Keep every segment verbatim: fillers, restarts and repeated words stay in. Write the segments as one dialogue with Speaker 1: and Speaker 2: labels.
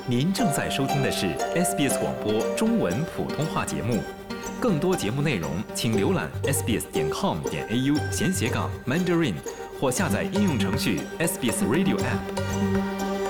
Speaker 1: 您正在收听的是 S B S 广播中文普通话节目。更多节目内容，请浏览 s b s 点 com 点 a u 闲斜杠 Mandarin 或下载应用程序 S B S Radio App。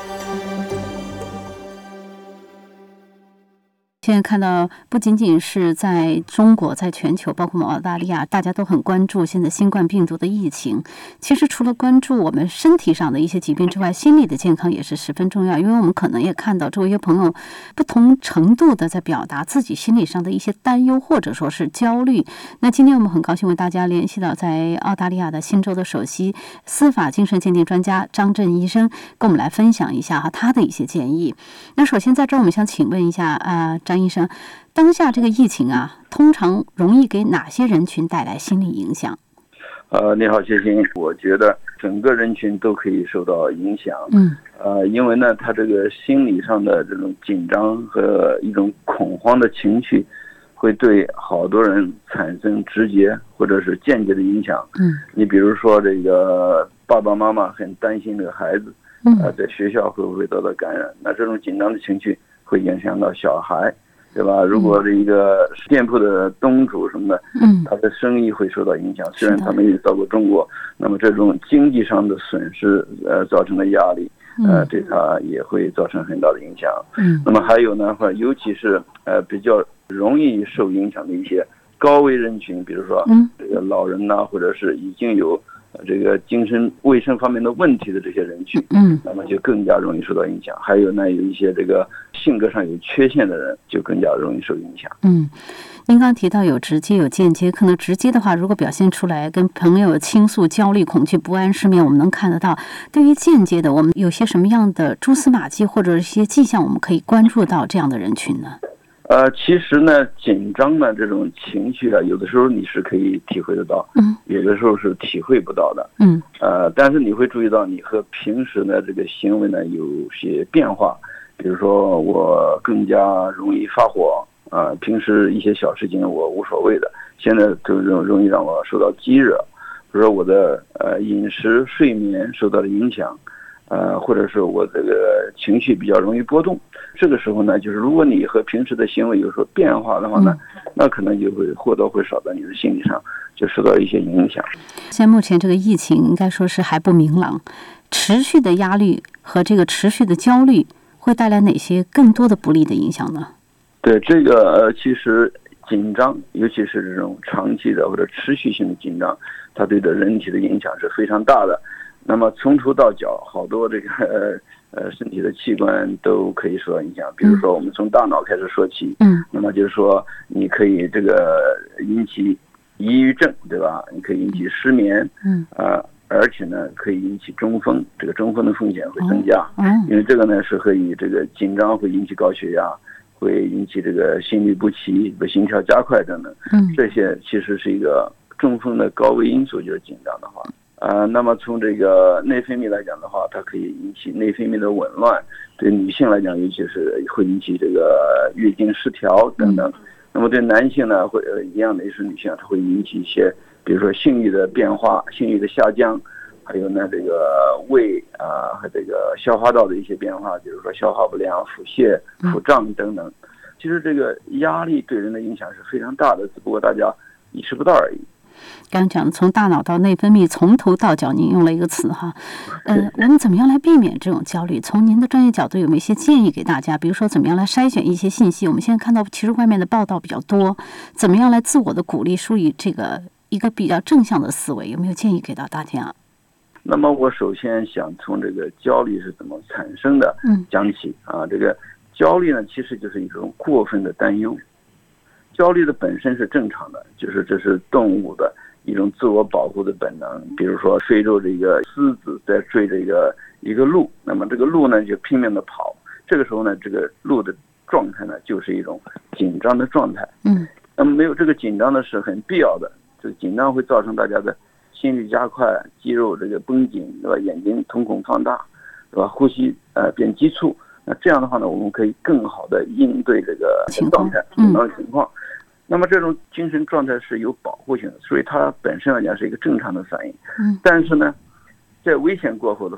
Speaker 2: 现在看到不仅仅是在中国，在全球，包括澳大利亚，大家都很关注现在新冠病毒的疫情。其实除了关注我们身体上的一些疾病之外，心理的健康也是十分重要，因为我们可能也看到周围朋友不同程度的在表达自己心理上的一些担忧或者说是焦虑。那今天我们很高兴为大家联系到在澳大利亚的新州的首席司法精神鉴定专家张震医生，跟我们来分享一下哈他的一些建议。那首先在这儿我们想请问一下啊、呃，张医生，当下这个疫情啊，通常容易给哪些人群带来心理影响？
Speaker 3: 呃，你好，谢欣。我觉得整个人群都可以受到影响。
Speaker 2: 嗯。
Speaker 3: 呃，因为呢，他这个心理上的这种紧张和一种恐慌的情绪，会对好多人产生直接或者是间接的影响。
Speaker 2: 嗯。
Speaker 3: 你比如说，这个爸爸妈妈很担心这个孩子，呃，在学校会不会得到感染？那这种紧张的情绪会影响到小孩。对吧？如果这一个店铺的东主什么的，嗯，他的生意会受到影响。虽然他们也到过中国，那么这种经济上的损失，呃，造成的压力，呃，对他也会造成很大的影响。嗯，那么还有呢，或尤其是呃比较容易受影响的一些高危人群，比如说这个老人呐、啊，或者是已经有这个精神卫生方面的问题的这些人群，嗯，那么就更加容易受到影响。还有呢，有一些这个性格上有缺陷的人，就更加容易受影响。
Speaker 2: 嗯，您刚提到有直接有间接，可能直接的话，如果表现出来跟朋友倾诉焦虑、恐惧、不安、失眠，我们能看得到。对于间接的，我们有些什么样的蛛丝马迹或者一些迹象，我们可以关注到这样的人群呢？
Speaker 3: 呃，其实呢，紧张呢这种情绪啊，有的时候你是可以体会得到，嗯，有的时候是体会不到的，嗯，呃，但是你会注意到你和平时的这个行为呢有些变化，比如说我更加容易发火，啊、呃，平时一些小事情我无所谓的，现在就容容易让我受到激惹，比如说我的呃饮食、睡眠受到了影响。呃，或者是我这个情绪比较容易波动，这个时候呢，就是如果你和平时的行为有所变化的话呢，嗯、那可能就会或多或少的你的心理上就受到一些影响。
Speaker 2: 现在目前这个疫情应该说是还不明朗，持续的压力和这个持续的焦虑会带来哪些更多的不利的影响呢？
Speaker 3: 对这个呃，其实紧张，尤其是这种长期的或者持续性的紧张，它对的人体的影响是非常大的。那么从头到脚，好多这个呃呃身体的器官都可以受到影响。比如说，我们从大脑开始说起，嗯，那么就是说，你可以这个引起抑郁症，对吧？你可以引起失眠，嗯，啊、呃，而且呢，可以引起中风，这个中风的风险会增加，嗯，因为这个呢是可以这个紧张会引起高血压，会引起这个心律不齐、心跳加快等等，嗯，这些其实是一个中风的高危因素，就是紧张的话。呃，那么从这个内分泌来讲的话，它可以引起内分泌的紊乱，对女性来讲，尤其是会引起这个月经失调等等。那么对男性呢，会呃一样的也是女性，它会引起一些，比如说性欲的变化、性欲的下降，还有呢这个胃啊、呃、和这个消化道的一些变化，比如说消化不良、腹泻、腹胀等等。其实这个压力对人的影响是非常大的，只不过大家意识不到而已。
Speaker 2: 刚讲从大脑到内分泌，从头到脚，您用了一个词哈，呃，我们怎么样来避免这种焦虑？从您的专业角度，有没有一些建议给大家？比如说，怎么样来筛选一些信息？我们现在看到，其实外面的报道比较多，怎么样来自我的鼓励，树立这个一个比较正向的思维？有没有建议给到大家？
Speaker 3: 那么，我首先想从这个焦虑是怎么产生的讲起啊。这个焦虑呢，其实就是一种过分的担忧。焦虑的本身是正常的，就是这是动物的一种自我保护的本能。比如说非洲这个狮子在追这个一个鹿，那么这个鹿呢就拼命的跑，这个时候呢这个鹿的状态呢就是一种紧张的状态。嗯，那么没有这个紧张的是很必要的，这个紧张会造成大家的心率加快、肌肉这个绷紧，对吧？眼睛瞳孔放大，对吧？呼吸呃变急促。那这样的话呢，我们可以更好的应对这个状态、紧张的情况。那么这种精神状态是有保护性的，所以它本身来讲是一个正常的反应。嗯，但是呢，在危险过后的话呢，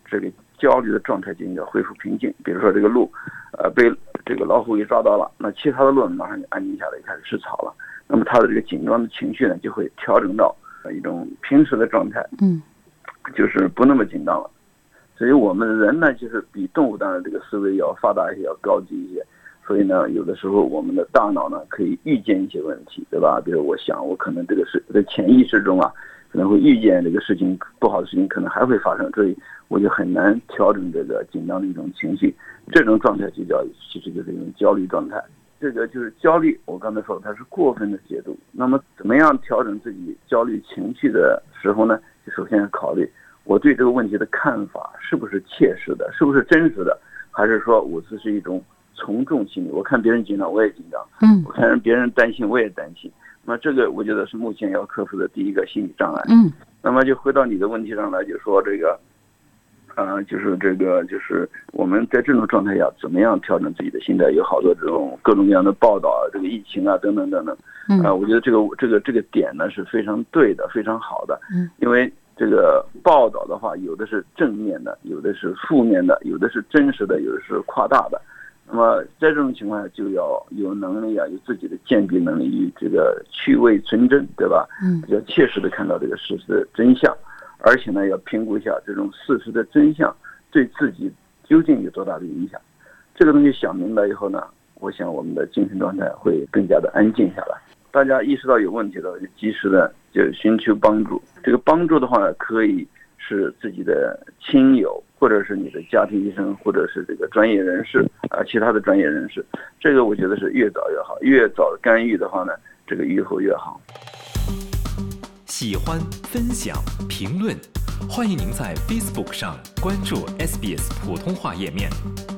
Speaker 3: 这个焦虑的状态就应该恢复平静。比如说这个鹿，呃，被这个老虎给抓到了，那其他的鹿马上就安静下来，开始吃草了。那么它的这个紧张的情绪呢，就会调整到一种平时的状态，
Speaker 2: 嗯，
Speaker 3: 就是不那么紧张了。所以我们人呢，就是比动物当然这个思维要发达一些，要高级一些。所以呢，有的时候我们的大脑呢可以预见一些问题，对吧？比如我想，我可能这个是在潜意识中啊，可能会预见这个事情不好的事情可能还会发生，所以我就很难调整这个紧张的一种情绪。这种状态就叫，其实就是一种焦虑状态。这个就是焦虑，我刚才说它是过分的解读。那么怎么样调整自己焦虑情绪的时候呢？就首先要考虑我对这个问题的看法是不是切实的，是不是真实的，还是说我这是一种从众心理，我看别人紧张我也紧张，
Speaker 2: 嗯，
Speaker 3: 我看别人担心我也担心。那这个我觉得是目前要克服的第一个心理障碍。
Speaker 2: 嗯，
Speaker 3: 那么就回到你的问题上来，就说这个呃，就是这个，就是我们在这种状态下怎么样调整自己的心态？有好多这种各种各样的报道啊，这个疫情啊，等等等等。
Speaker 2: 嗯，
Speaker 3: 啊、呃，我觉得这个这个这个点呢是非常对的，非常好的。
Speaker 2: 嗯，
Speaker 3: 因为这个报道的话，有的是正面的，有的是负面的，有的是真实的，有的是夸大的。那么在这种情况下，就要有能力啊，有自己的鉴别能力，与这个去伪存真，对吧？
Speaker 2: 嗯，
Speaker 3: 要切实的看到这个事实的真相。而且呢，要评估一下这种事实的真相对自己究竟有多大的影响。这个东西想明白以后呢，我想我们的精神状态会更加的安静下来。大家意识到有问题了，就及时的就寻求帮助。这个帮助的话，可以是自己的亲友，或者是你的家庭医生，或者是这个专业人士啊，其他的专业人士。这个我觉得是越早越好，越早干预的话呢，这个愈后越好。
Speaker 1: 喜欢、分享、评论，欢迎您在 Facebook 上关注 S B S 普通话页面。